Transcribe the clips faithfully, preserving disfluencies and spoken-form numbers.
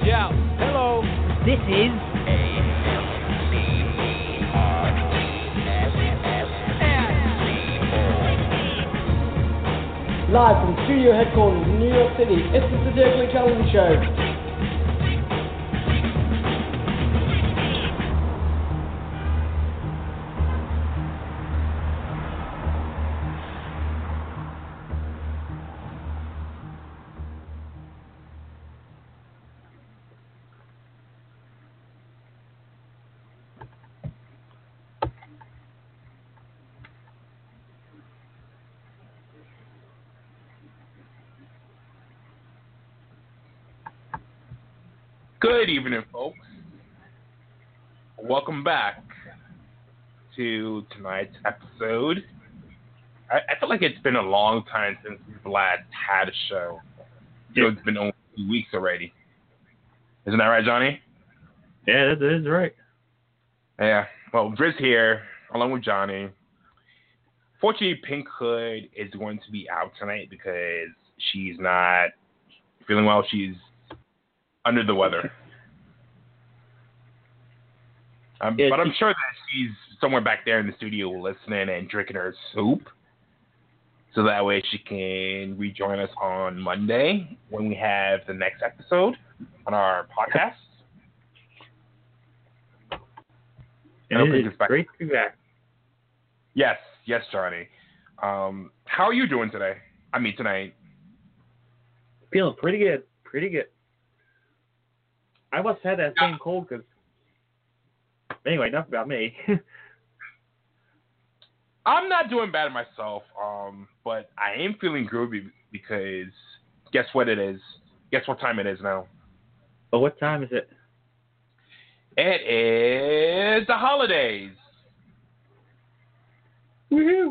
Yeah, hello. This is live from studio headquarters in New York City. It's the Dirkly Calvin Show. Good evening, folks. Welcome back to tonight's episode. I, I feel like it's been a long time since we've last had a show. I feel it's been only two weeks already. Isn't that right, Johnny? Yeah, that is right. Yeah. Well, Driz here, along with Johnny. Fortunately, Pink Hood is going to be out tonight because she's not feeling well. She's under the weather. Um, yeah, but I'm sure that she's somewhere back there in the studio listening and drinking her soup. So that way she can rejoin us on Monday when we have the next episode on our podcast. And it is great to be back. Yes, yes, Johnny. Um, how are you doing today? I mean, tonight. Feeling pretty good, pretty good. I must have had that same cold because. Anyway, enough about me. I'm not doing bad myself, um, but I am feeling groovy because guess what it is? Guess what time it is now? Oh, what time is it? It is the holidays. Woohoo!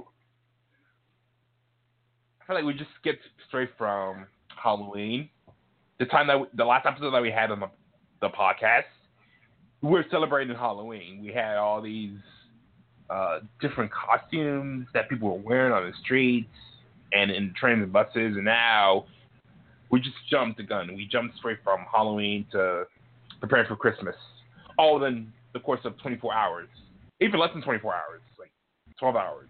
I feel like we just skipped straight from Halloween. The time that we, the last episode that we had on the, the podcast, we were celebrating Halloween. We had all these uh, different costumes that people were wearing on the streets and in trains and buses, and now we just jumped the gun. We jumped straight from Halloween to preparing for Christmas, all within the course of twenty-four hours, even less than twenty-four hours, like twelve hours.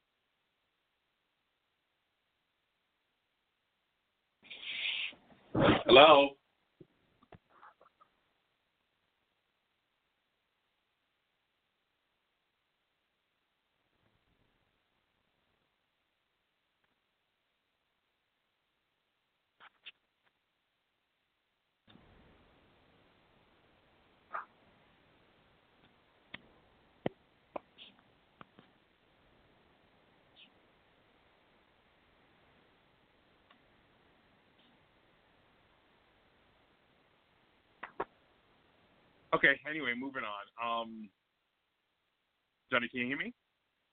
Hello? Okay, anyway, moving on. Um, Johnny, can you hear me?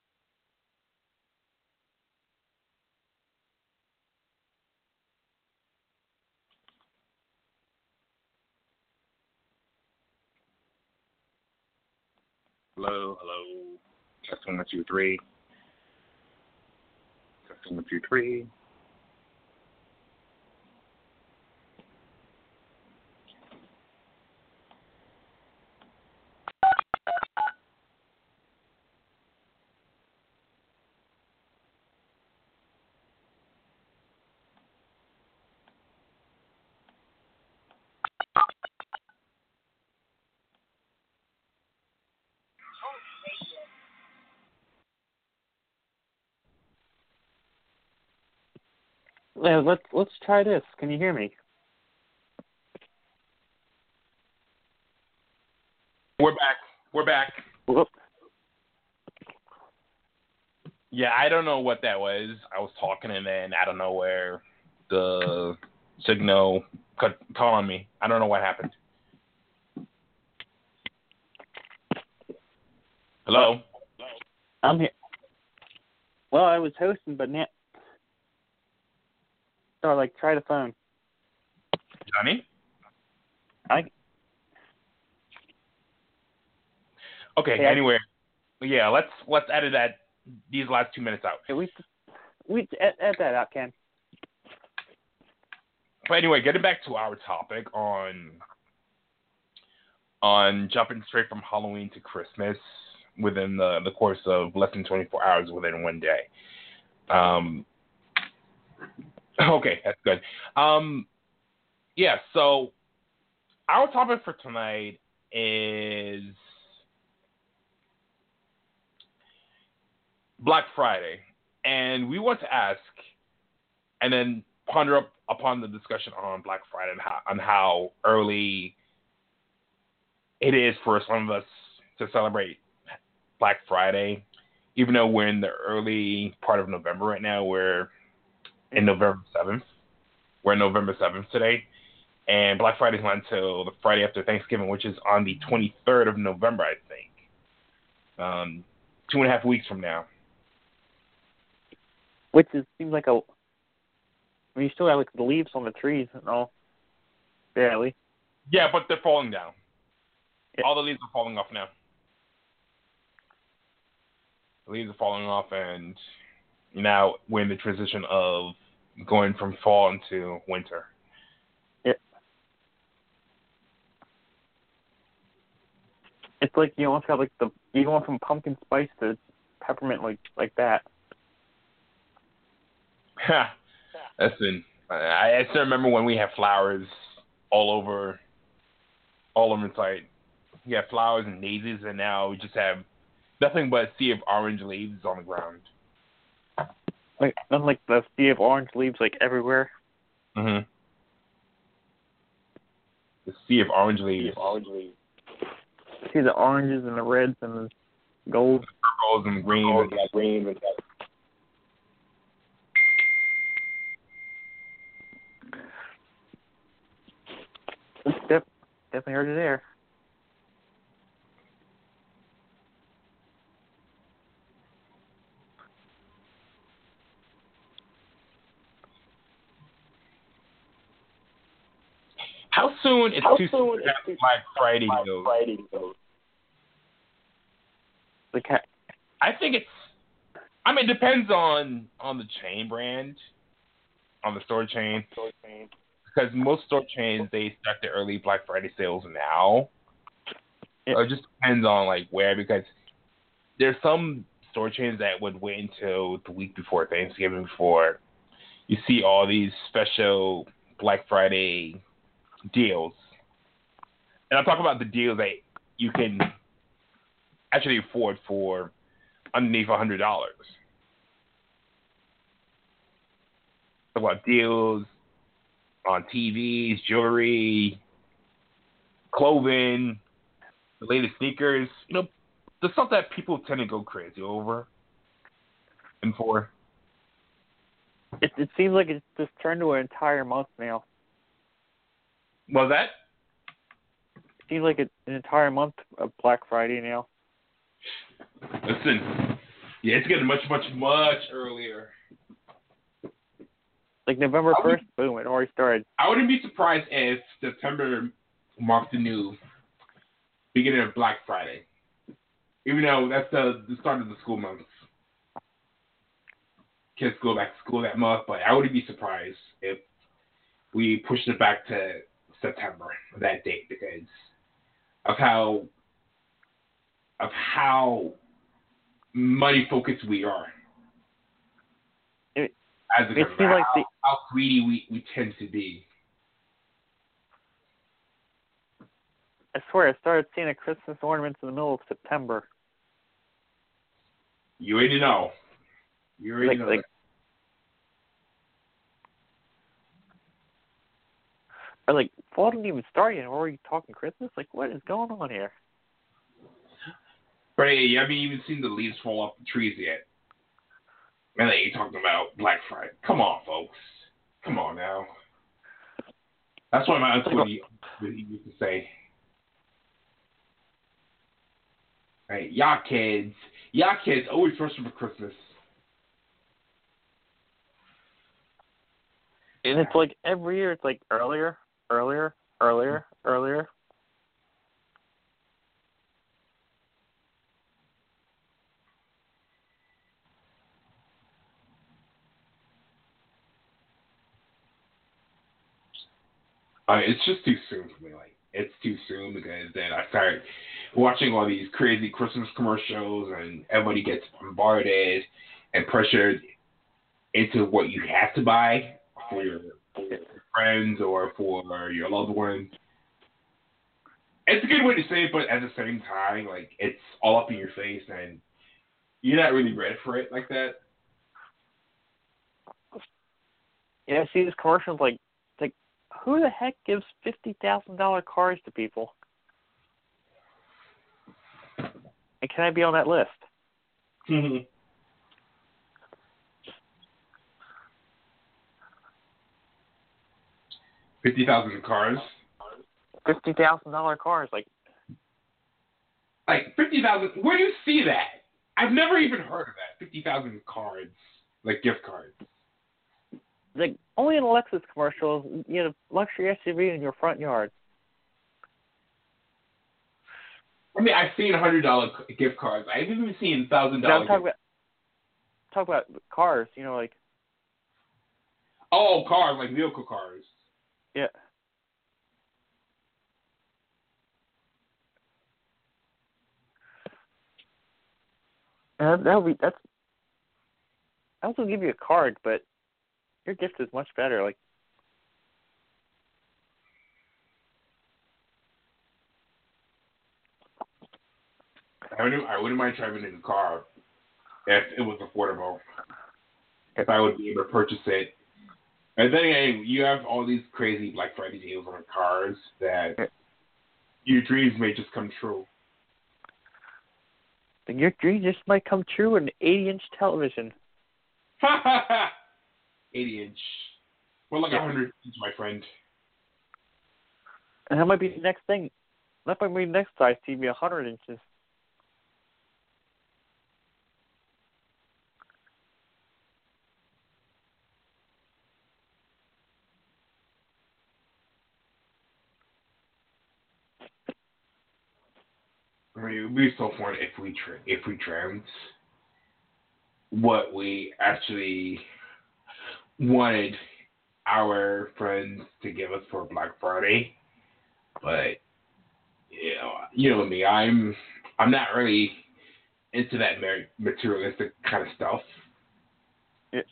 Hello, hello. Testing one, two, three. Testing one, two, three. Yeah, let's let's try this. Can you hear me? We're back. We're back. Whoop. Yeah, I don't know what that was. I was talking and then out of nowhere, the signal cut, cut on me. I don't know what happened. Hello? I'm here. Well, I was hosting, but now. So, like, try the phone. Johnny? I. Okay, hey, anyway. I... Yeah, let's let's edit that these last two minutes out. Hey, we we edit, edit that out, Ken. But anyway, getting back to our topic on on jumping straight from Halloween to Christmas within the, the course of less than twenty-four hours within one day. Um, okay, that's good. Um, yeah, so our topic for tonight is Black Friday. And we want to ask and then ponder up upon the discussion on Black Friday and how, on how early it is for some of us to celebrate Black Friday, even though we're in the early part of November right now. We're in November seventh. We're in November seventh today. And Black Friday's not until the Friday after Thanksgiving, which is on the twenty-third of November, I think. Um, two and a half weeks from now. Which is, seems like a... I mean, you still have like the leaves on the trees and all. Barely. Yeah, but they're falling down. Yeah. All the leaves are falling off now. The leaves are falling off, and now we're in the transition of going from fall into winter. Yeah. It's like you almost got like the... You go from pumpkin spice to peppermint like like that. Listen, I, I still remember when we had flowers all over, all over the site. We had flowers and daisies, and now we just have nothing but a sea of orange leaves on the ground. Like, not like the sea of orange leaves like everywhere. Mm-hmm. The sea of orange leaves. Orange leaves. See the oranges and the reds and the gold. The purples and greens. And green and Yep, definitely heard it there. How soon is How too soon soon is after too Black Friday Black goes? Friday goes? Like, I think it's. I mean, it depends on on the chain brand, on the store chain. Store chain. Because most store chains, they start their early Black Friday sales now. Yeah. So it just depends on like where, because there's some store chains that would wait until the week before Thanksgiving before you see all these special Black Friday deals. And I'm talking about the deals that you can actually afford for underneath one hundred dollars. Talk about deals on T Vs, jewelry, clothing, the latest sneakers, you know, the stuff that people tend to go crazy over and for. It, it seems like it's just turned to an entire month now. Was that? It seems like it's an entire month of Black Friday now. Listen, yeah, it's getting much, much, much earlier. Like November first, boom, it already started. I wouldn't be surprised if September marked the new beginning of Black Friday. Even though that's the, the start of the school month. Kids go back to school that month, but I wouldn't be surprised if we pushed it back to September, that date, because of how of how money focused we are. It, As a it country, seems how, like the, how greedy we, we tend to be. I swear, I started seeing the Christmas ornaments in the middle of September. You already know. You already Like, know. like, or like, fall didn't even start yet, and we're already talking Christmas? Like, what is going on here? But hey, you haven't even seen the leaves fall off the trees yet. And then you're talking about Black Friday. Come on, folks. Come on now. That's what my uncle used to say. Right, y'all kids, y'all kids always rush for Christmas. And it's like every year, it's like earlier, earlier, earlier, earlier. Uh, it's just too soon for me. Like, it's too soon because then I start watching all these crazy Christmas commercials and everybody gets bombarded and pressured into what you have to buy for your friends or for your loved ones. It's a good way to say it, but at the same time, like, it's all up in your face and you're not really ready for it like that. Yeah, I see these commercials like, like, who the heck gives fifty thousand dollar cars to people? And can I be on that list? Mm-hmm. Fifty thousand cars. Fifty thousand dollar cars, like, like fifty thousand. Where do you see that? I've never even heard of that. Fifty thousand cards, like gift cards. Like only in Lexus commercials, you know, luxury S U V in your front yard. I mean, I've seen hundred dollar gift cards. I've even seen thousand No, dollar. I'm talking about talk about cars. You know, like oh, cars, like vehicle cars. yeah. And that would be that's. I also give you a card, but your gift is much better. Like I wouldn't, I wouldn't mind driving in a car if it was affordable. If I would be able to purchase it. And then again, you have all these crazy Black Friday deals on cars that your dreams may just come true. your dream just might come true with an eighty inch television. eighty inch. Well, like a yeah. one hundred inch, my friend. And that might be the next thing. That might be the next size T V, one hundred inches. I mean, it would be so fun if we tra- if we dreamt what we actually wanted our friends to give us for Black Friday. But you know, you know me, I'm I'm not really into that materialistic kind of stuff. Yeah.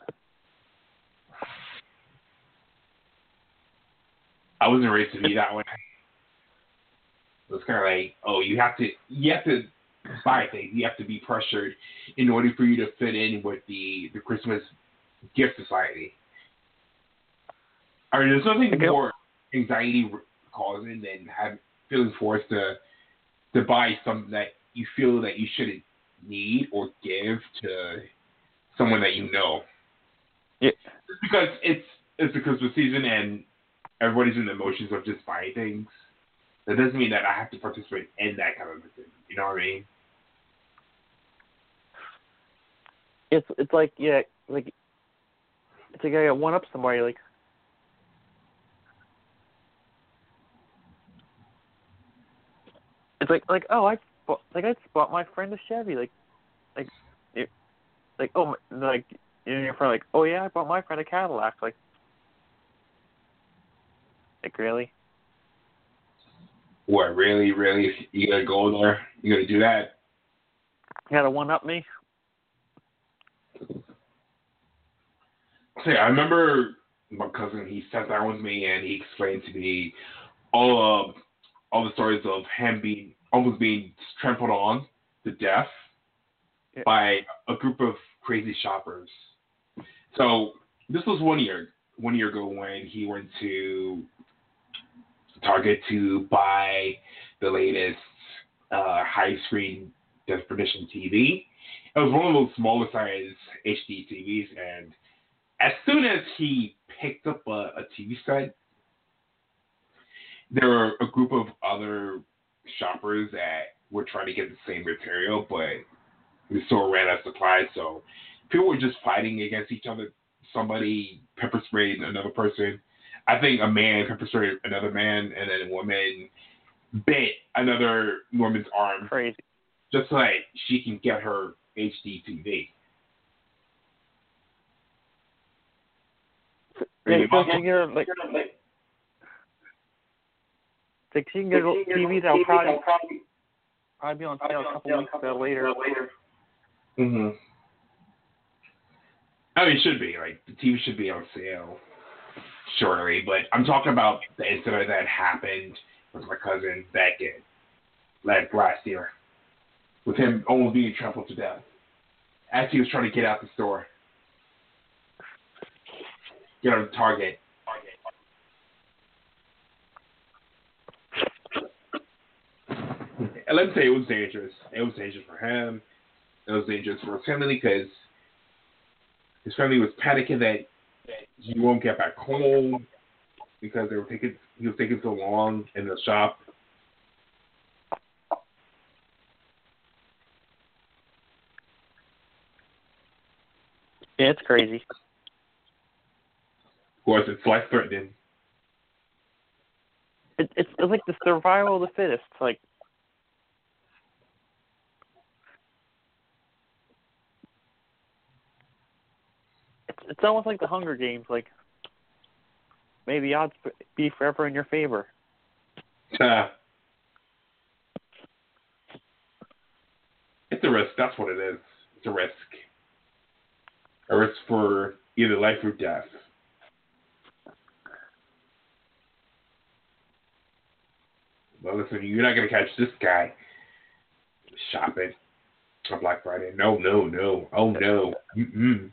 I wasn't raised to be that way. It was kind of like, oh, you have to, you have to buy things. You have to be pressured in order for you to fit in with the, the Christmas gift society. I mean, there's nothing okay. more anxiety causing than have, feeling forced to to buy something that you feel that you shouldn't need or give to someone that you know. Yeah. Just because it's it's the Christmas season and everybody's in the emotions of just buying things. That doesn't mean that I have to participate in that kind of thing. You know what I mean? It's it's like yeah, like it's like I got one up somewhere. You're like, it's like like oh I bought, like I bought my friend a Chevy. Like like it, like oh like you're your friend like oh yeah I bought my friend a Cadillac. Like like really. What, really, really? You gotta go there? You gotta do that? You gotta one up me? See, I remember my cousin, he sat down with me and he explained to me all of all the stories of him being almost being trampled on to death yeah. by a group of crazy shoppers. So this was one year, one year ago when he went to Target to buy the latest uh, high-screen definition T V. It was one of those smaller size H D T Vs, and as soon as he picked up a, a T V set, there were a group of other shoppers that were trying to get the same material, but the store ran out of supplies, so people were just fighting against each other. Somebody pepper sprayed another person. I think a man pepper sprayed another man, and then a woman bit another woman's arm. Crazy. Just so that she can get her H D T V. Yeah, so you're like, Like, you can get T Vs that'll probably, probably be on sale a couple weeks uh, later. Mm-hmm. I mean, it should be. Like, the T V should be on sale shortly, but I'm talking about the incident that happened with my cousin back in like last year, with him almost being trampled to death as he was trying to get out the store, get out of Target. And let me say, it was dangerous. It was dangerous for him. It was dangerous for his family because his family was panicking that he won't get back home because they were taking he was taking so long in the shop. Yeah, it's crazy. Of course, it's life threatening. It, it's it's like the survival of the fittest. Like, it's it's almost like the Hunger Games. Like, may the odds be forever in your favor. Uh, it's a risk. That's what it is. It's a risk. A risk for either life or death. Well, listen, you're not going to catch this guy shopping on Black Friday. No, no, no. Oh, no. Mm-mm.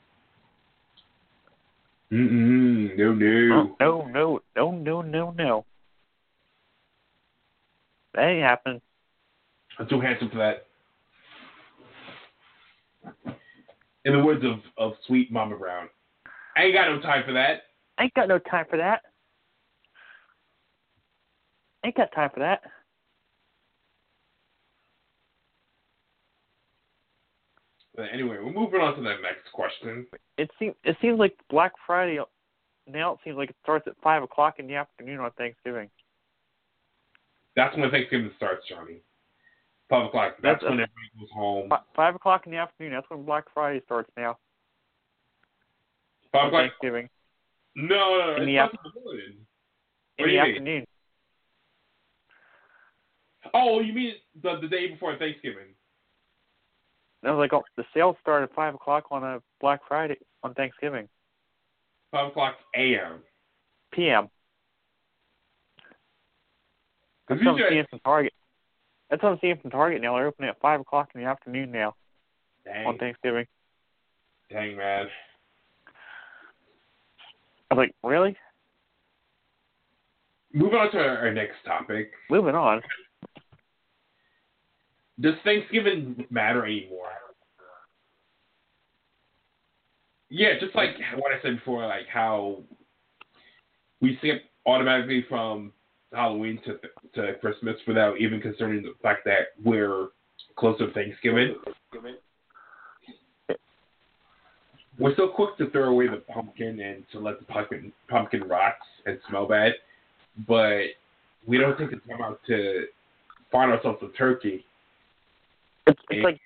Mm-mm. No, no. Oh, no, no, no, no, no, no. That ain't happening. I'm too handsome for that. In the words of, of sweet Mama Brown, I ain't got no time for that. I ain't got no time for that. Ain't got time for that. But anyway, we're moving on to the next question. It seems it seems like Black Friday now. It seems like it starts at five o'clock in the afternoon on Thanksgiving. That's when Thanksgiving starts, Johnny. Five o'clock. That's, That's when a, everybody goes home. Five o'clock in the afternoon. That's when Black Friday starts now. Five o'clock. Thanksgiving. No, no, no. In It's the, not af- the morning. in What do the you mean? afternoon. Oh, you mean the the day before Thanksgiving? I was like, oh, the sales start at five o'clock on a Black Friday on Thanksgiving. Five o'clock a m. P M. That's Because what I'm seeing from Target. That's what I'm seeing from Target now. They're opening at five o'clock in the afternoon now Dang. on Thanksgiving. Dang, man. I was like, really? Moving on to our, our next topic. Moving on. Does Thanksgiving matter anymore? Yeah, just like what I said before, like how we skip automatically from Halloween to to Christmas without even considering the fact that we're close to Thanksgiving. We're so quick to throw away the pumpkin and to let the pumpkin pumpkin rot and smell bad, but we don't take the time out to find ourselves a turkey. It's, it's like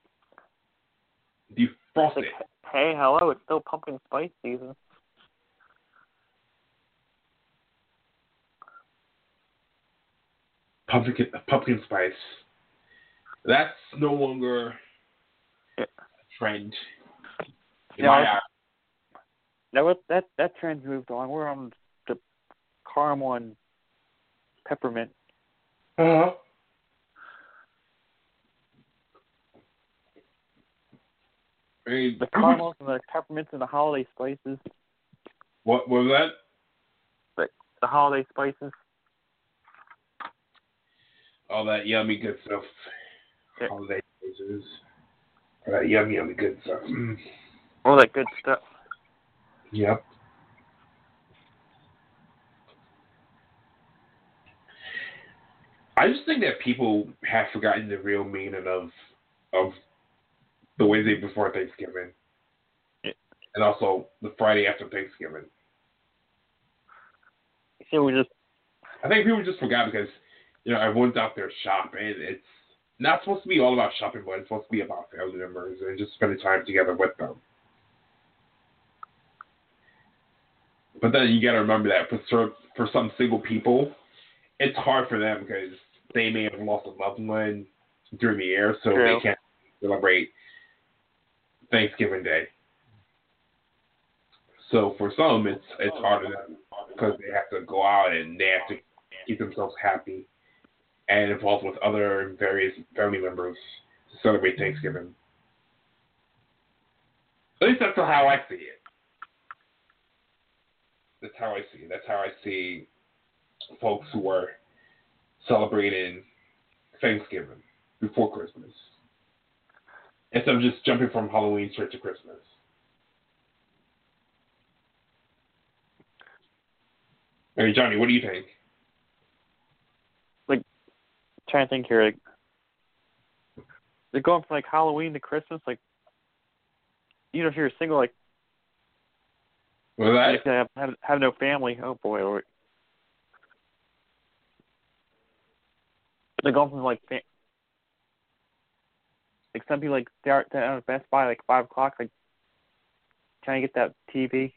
defrost like, it. hey, hello, it's still pumpkin spice season. Pumpkin pumpkin spice. That's no longer yeah. a trend. In Yeah, my eyes. That that that trend's moved on. We're on the caramel and peppermint. Uh huh. The caramels and the peppermints and the holiday spices. What, what was that? The, the holiday spices. All that yummy good stuff. Yeah. Holiday spices. All that yummy, yummy good stuff. Mm. All that good stuff. Yep. I just think that people have forgotten the real meaning of of the Wednesday before Thanksgiving. Yeah. And also the Friday after Thanksgiving. See, we just I think people just forgot because, you know, everyone's out there shopping. It's not supposed to be all about shopping, but it's supposed to be about family members and just spending time together with them. But then you got to remember that for for some single people, it's hard for them because they may have lost a loved one during the year, so True. they can't celebrate Thanksgiving Day. So for some, it's it's hard for them because they have to go out and they have to keep themselves happy and involved with other various family members to celebrate Thanksgiving. At least that's how I see it. That's how I see it. That's how I see folks who are celebrating Thanksgiving before Christmas. Instead of just jumping from Halloween straight to Christmas. Hey, Johnny, what do you think? Like, trying to think here, like, they're going from like Halloween to Christmas, like, you know, if you're single, like, Was that? if you have, have have no family, oh boy, or they're going from like, fa- like some people like start at Best Buy like five o'clock, like trying to get that T V.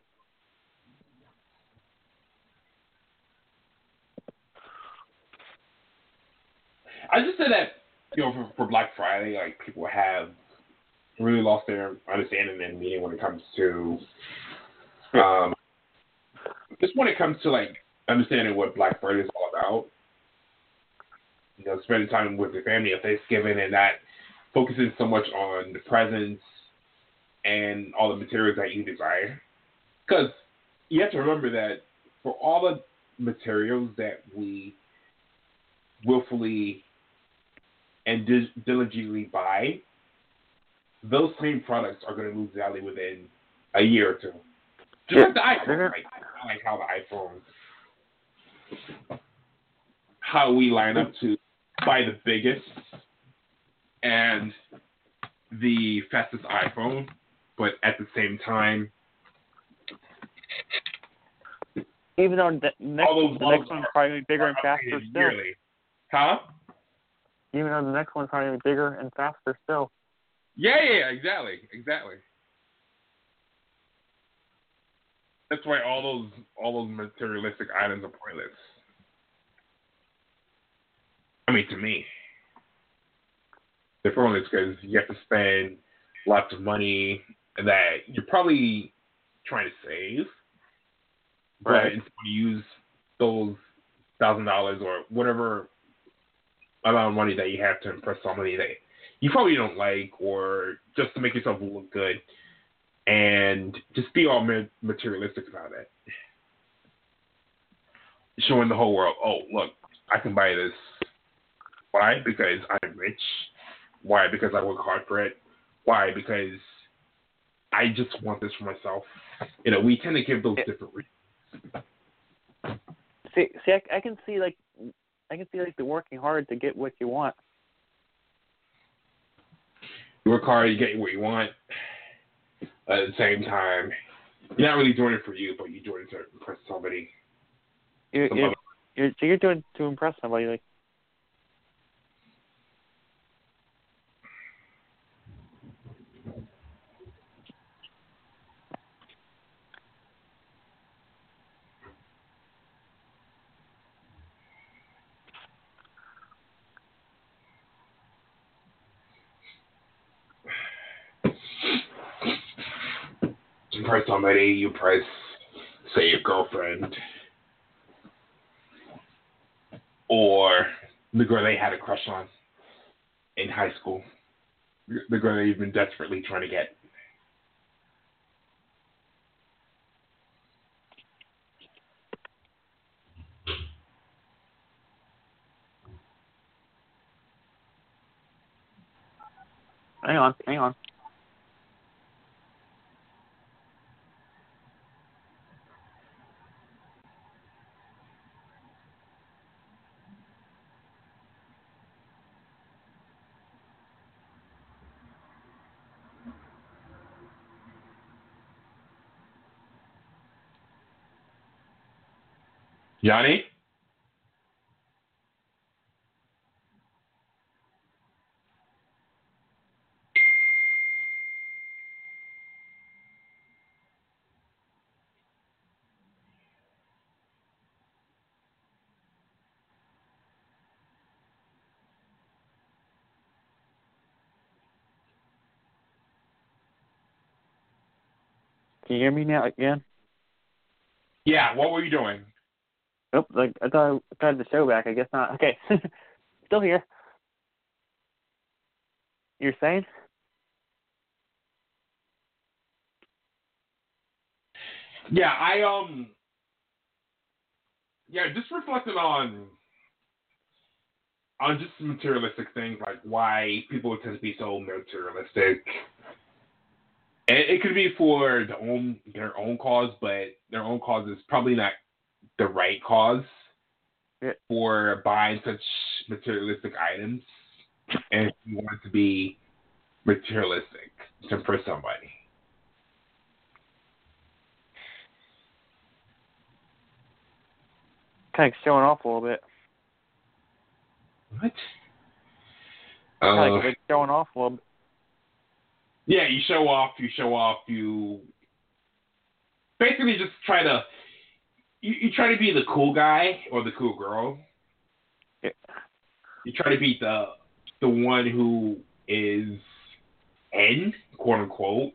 I just said that, you know, for, for Black Friday, like, people have really lost their understanding and meaning when it comes to, um, just when it comes to, like, understanding what Black Friday is all about. You know, spending time with your family at Thanksgiving and not focusing so much on the presents and all the materials that you desire. Because you have to remember that for all the materials that we willfully and di- diligently buy, those same products are going to lose value within a year or two. Just Yeah. like the iPhone. Like, like how the iPhone, how we line up to buy the biggest and the fastest iPhone, but at the same time, Even though the next, all those the next models one's are- probably bigger are and faster updated still. yearly. Huh? Even though the next one's probably bigger and faster still. Yeah, yeah, yeah, exactly, exactly. That's why all those all those materialistic items are pointless. I mean, to me, they're pointless because you have to spend lots of money that you're probably trying to save, but Right. instead you use those thousand dollars or whatever amount of money that you have to impress somebody that you probably don't like, or just to make yourself look good, and just be all materialistic about it. Showing the whole world, oh, look, I can buy this. Why? Because I'm rich. Why? Because I work hard for it. Why? Because I just want this for myself. You know, we tend to give those Yeah. different reasons. See, see, I, I can see like, I can see like the working hard to get what you want. You work hard, you get what you want. At the same time, you're not really doing it for you, but you're doing it to impress somebody. You're, Some you're, other- you're, so you're doing to impress somebody. Like, To impress somebody, you impress, say, your girlfriend, or the girl they had a crush on in high school, the girl that you've been desperately trying to get. hang on, hang on. Johnny? Can you hear me now again? Yeah, what were you doing? Oh, like I thought I got the show back. I guess not. Okay, still here. You're saying? Yeah, I um, yeah, just reflecting on on just materialistic things, like why people tend to be so materialistic. And it could be for their own their own cause, but their own cause is probably not the right cause Yeah. for buying such materialistic items. And if you want it to be materialistic to impress somebody. Kind of showing off a little bit. What? Kind Uh, of like showing off a little bit. yeah, you show off, you show off, you basically just try to you, you try to be the cool guy or the cool girl. Yeah. You try to be the the one who is in, quote unquote.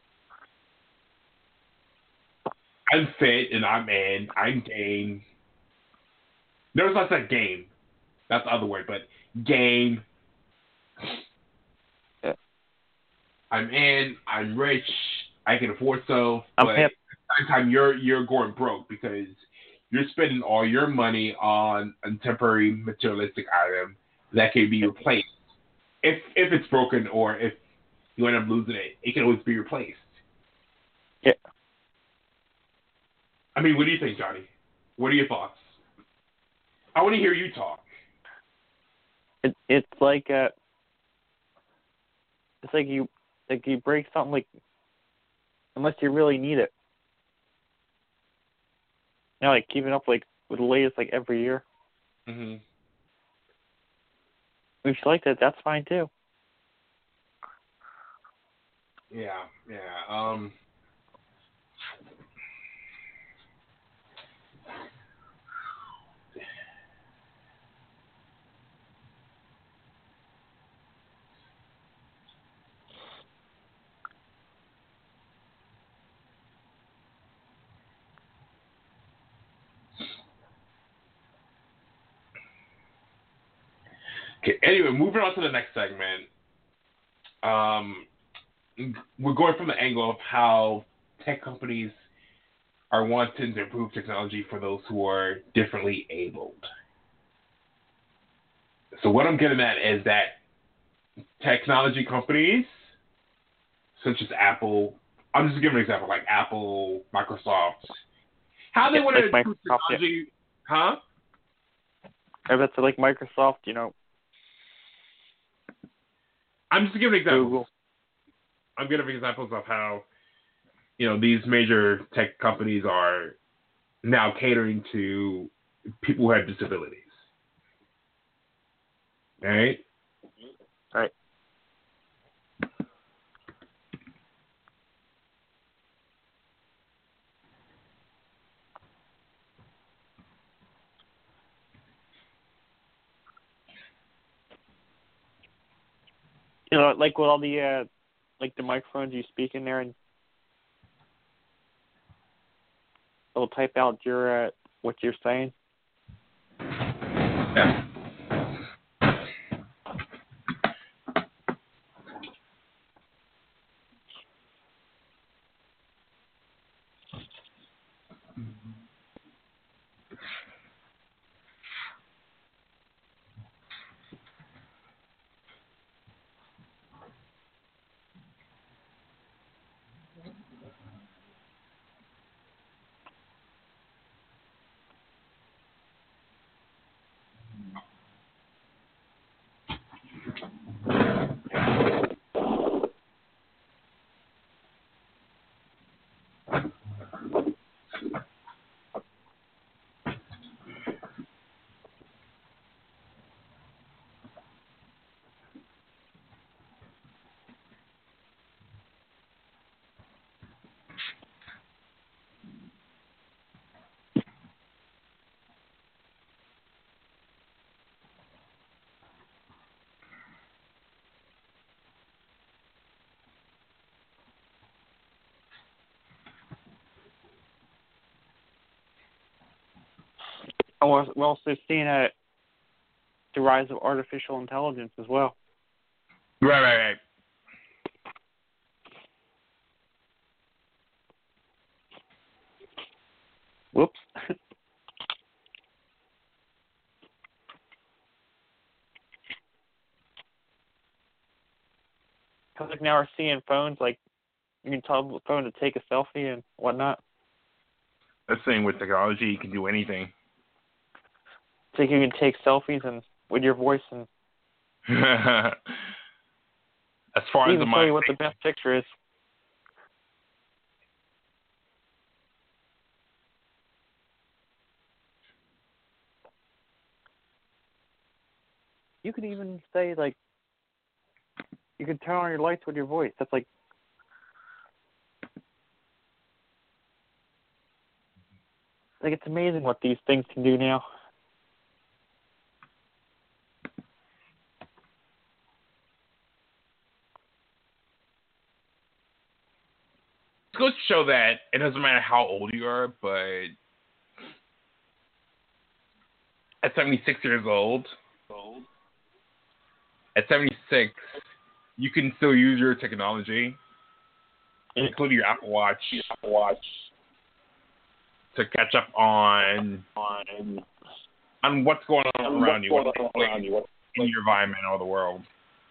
I'm fit and I'm in, I'm game. There's not that game. That's the other word, but game. Yeah. I'm in, I'm rich, I can afford so, I'm but hip. at the same time you're you're going broke because you're spending all your money on a temporary materialistic item that can be replaced. If if it's broken or if you end up losing it, it can always be replaced. Yeah. I mean, what do you think, Johnny? What are your thoughts? I want to hear you talk. It, it's like uh, it's like you like you break something like unless you really need it. You know, like keeping up like with the latest like every year. Mm-hmm. If you like that, that's fine too. Yeah, yeah. Um. Okay. Anyway, moving on to the next segment. Um, we're going from the angle of how tech companies are wanting to improve technology for those who are differently abled. So what I'm getting at is that technology companies, such as Apple, I'm just giving an example, like Apple, Microsoft, how they Yeah, want to like improve Microsoft, technology, huh? If it's like Microsoft, you know, I'm just giving examples. Google. I'm giving examples of how, you know, these major tech companies are now catering to people who have disabilities. All right? Right. You know, like with all the uh, like the microphones you speak in there, and it'll type out your uh, what you're saying. Yeah. I was, we're also seeing a, the rise of artificial intelligence as well. Right, right, right. Whoops. Like now we're seeing phones, like, you can tell the phone to take a selfie and whatnot. That's the thing with technology, you can do anything. So you can take selfies and with your voice, and as far as even the tell mind, you what the best picture is. You could even say, like, you can turn on your lights with your voice. That's like, like it's amazing what these things can do now. it goes to show that it doesn't matter how old you are, but at seventy-six years old, at seventy-six, you can still use your technology, including your Apple Watch, Apple Watch, to catch up on on on what's going on around you, what's around you, what's in your environment or the world.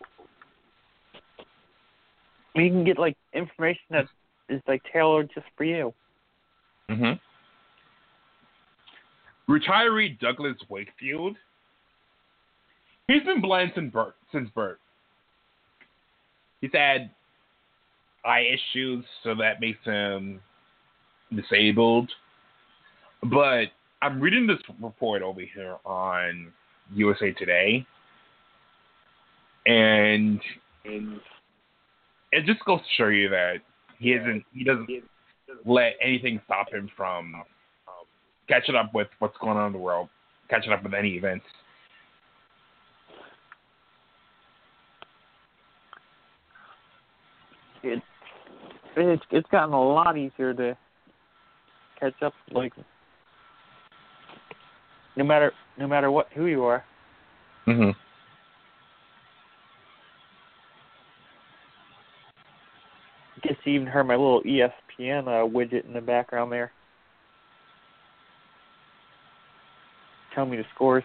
You can get, like, information that is, like, tailored just for you. Mm-hmm. Retiree Douglas Wakefield, he's been blind since birth. Since birth. He's had eye issues, so that makes him disabled. But I'm reading this report over here on U S A Today, and, and it just goes to show you that he isn't. He doesn't let anything stop him from um, catching up with what's going on in the world, catching up with any events. It's it's it's gotten a lot easier to catch up. Like, no matter no matter what who you are. Mm-hmm. I guess you even heard my little E S P N uh, widget in the background there. Tell me the scores.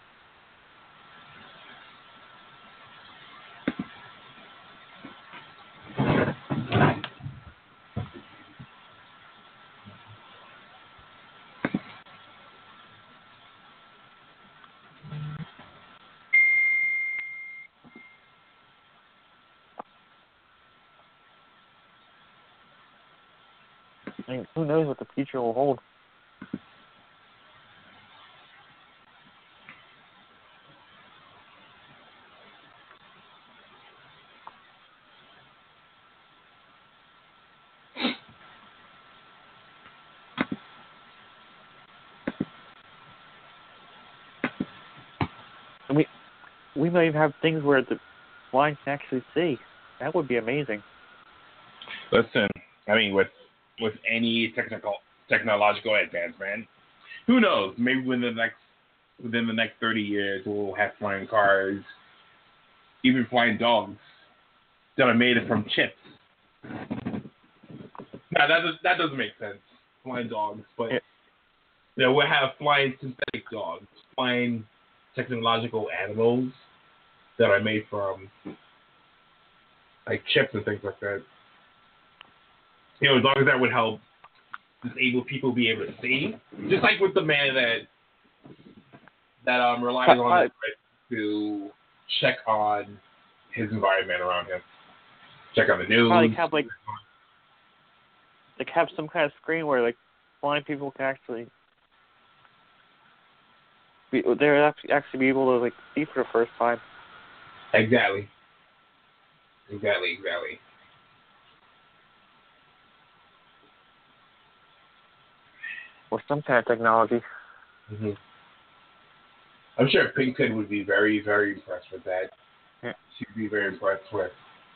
I mean, who knows what the future will hold? And we we might even have things where the blind can actually see. That would be amazing. Listen, I mean, with with any technical technological advancement, who knows? Maybe within the next within the next thirty years, we'll have flying cars, even flying dogs that are made from chips. Now that does, that doesn't make sense, flying dogs, but Yeah. you know, we'll have flying synthetic dogs, flying technological animals that are made from like chips and things like that. You know, as long as that would help disabled people be able to see, just like with the man that that um relies on I, it to check on his environment around him, check on the news. Probably have like like have some kind of screen where like blind people can actually be they would actually actually be able to like see for the first time. Exactly. Exactly. Exactly. Or some kind of technology. Mm-hmm. I'm sure Pinkton would be very, very impressed with that. Yeah. She'd be very impressed with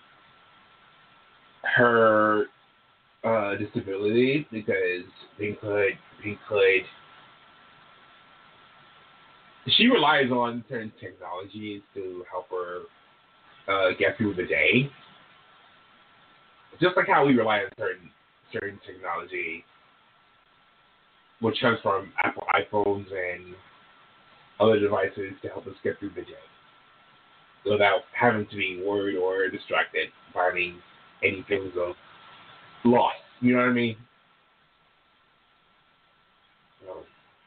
her uh, disability because Pink could, Pink could she relies on certain technologies to help her uh, get through the day. Just like how we rely on certain certain technology, which comes from Apple iPhones and other devices to help us get through the day without having to be worried or distracted by any, any feelings of loss. You know what I mean? So,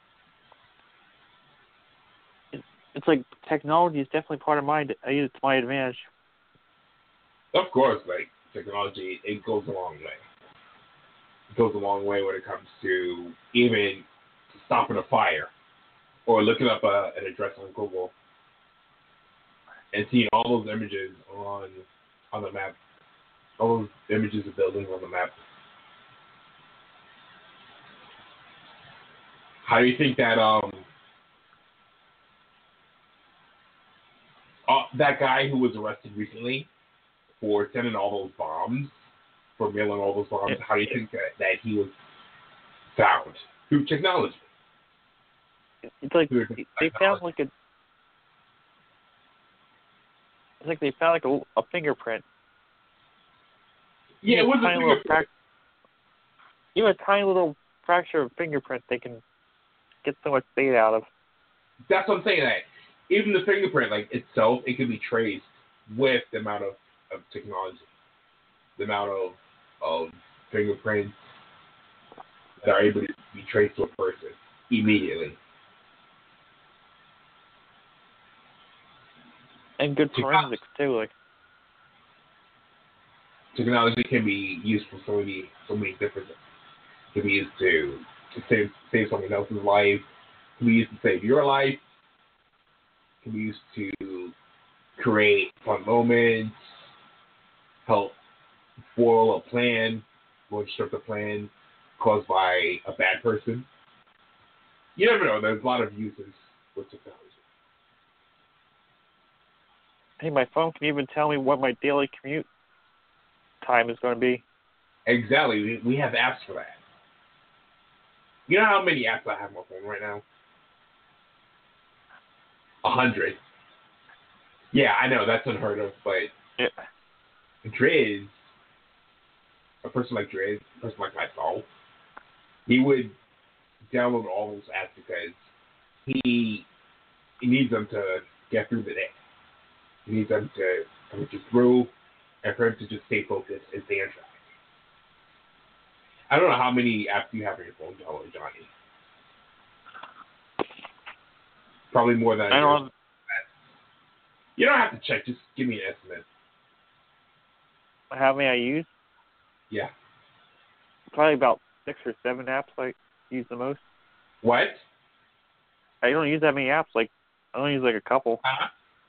It's like technology is definitely part of my. I use it to my advantage. of course, like technology, it goes a long way. It goes a long way when it comes to even stopping a fire or looking up a, an address on Google and seeing all those images on on the map, all those images of buildings on the map. How do you think that um uh, that guy who was arrested recently for sending all those bombs, for mailing all those bombs, how do you think that, that he was found? Through technology. It's like Through they found like a. It's like they found like a, a fingerprint. Yeah, it was a tiny little fingerprint. frac- Even a tiny little fracture of fingerprint, they can get so much data out of. That's what I'm saying. That even the fingerprint, like itself, it can be traced with the amount of, of technology, the amount of of fingerprints that are able to be traced to a person immediately. And good forensics too, like. Technology can be used for so many so many different things. It can be used to, to save save someone else's life. It can be used to save your life. It can be used to create fun moments, help foil a plan, or disrupt a plan caused by a bad person. You never know. There's a lot of uses with technology. Hey, my phone can even tell me what my daily commute time is going to be. Exactly. We, we have apps for that. You know how many apps I have on my phone right now? A hundred. Yeah, I know that's unheard of, but Yeah. Driz, a person like Driz, a person like myself, he would download all those apps because he he needs them to get through the day. He needs them to come to through, and for him to just stay focused and stay on track. I don't know how many apps you have on your phone, Johnny. Probably more than I don't. You don't have to check. Just give me an estimate. How many I use? Yeah. Probably about six or seven apps I use the most. What? I don't use that many apps. Like I only use like a couple. Uh-huh.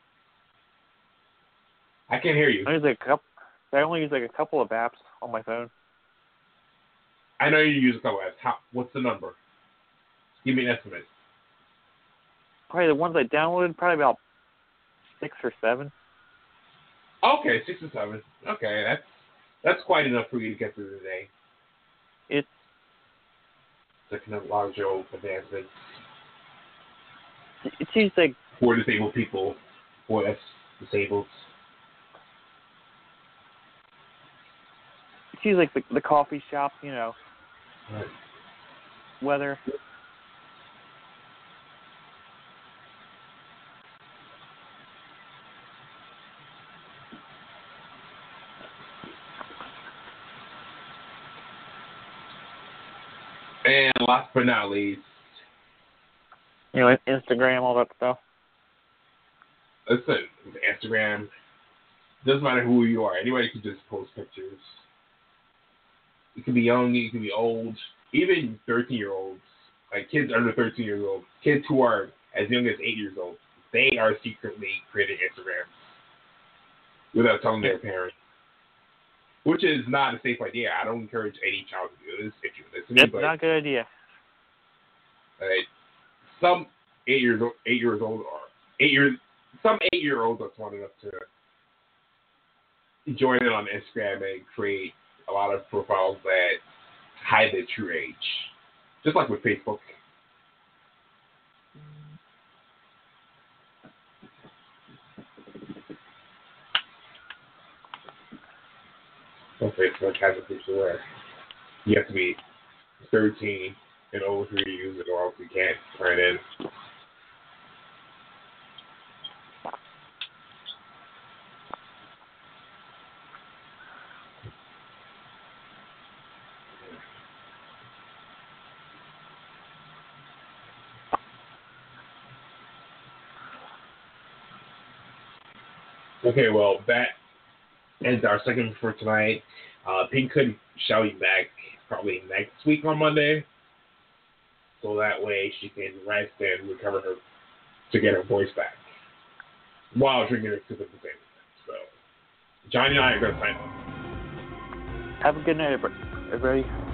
I can't hear you. I use like a couple. I only use like a couple of apps on my phone. I know you use a couple apps. How? What's the number? Give me an estimate. Probably the ones I downloaded. Probably about six or seven. Okay, six or seven. Okay, that's that's quite enough for you to get through the day. It's Technological advancements it seems like for disabled people, for us disabled. it seems like the, the coffee shop, you know, Right. weather. And last but not least, You know, Instagram, all that stuff. listen, Instagram, doesn't matter who you are. Anybody can just post pictures. You can be young, you can be old, even thirteen-year-olds, like kids under thirteen years old, kids who are as young as eight years old, they are secretly creating Instagrams without telling their parents, which is not a safe idea. I don't encourage any child to do this if you're listening. That's but, not a good idea. Right, some eight years old, eight years old or eight years, some eight-year-olds are smart enough to join in on Instagram and create a lot of profiles that hide their true age, just like with Facebook. Okay, so Catholic people where you have to be thirteen and over to use it, or else you can't turn in. Okay, well, that ends our segment for tonight. Uh, Pink could shall be back probably next week on Monday, so that way she can rest and recover her to get her voice back while drinking her soup at the same time. So, Johnny and I are going to sign off. Have a good night, everybody.